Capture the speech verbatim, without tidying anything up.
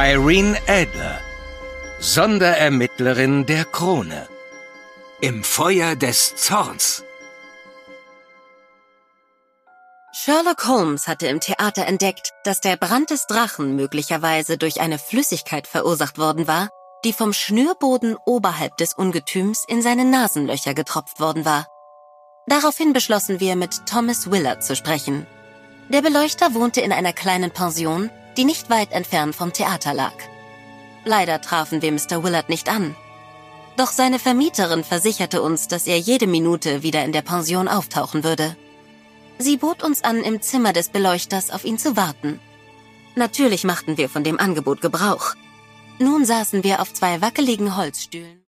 Irene Adler, Sonderermittlerin der Krone. Im Feuer des Zorns. Sherlock Holmes hatte im Theater entdeckt, dass der Brand des Drachen möglicherweise durch eine Flüssigkeit verursacht worden war, die vom Schnürboden oberhalb des Ungetüms in seine Nasenlöcher getropft worden war. Daraufhin beschlossen wir, mit Thomas Willard zu sprechen. Der Beleuchter wohnte in einer kleinen Pension, die nicht weit entfernt vom Theater lag. Leider trafen wir Mister Willard nicht an. Doch seine Vermieterin versicherte uns, dass er jede Minute wieder in der Pension auftauchen würde. Sie bot uns an, im Zimmer des Beleuchters auf ihn zu warten. Natürlich machten wir von dem Angebot Gebrauch. Nun saßen wir auf zwei wackeligen Holzstühlen.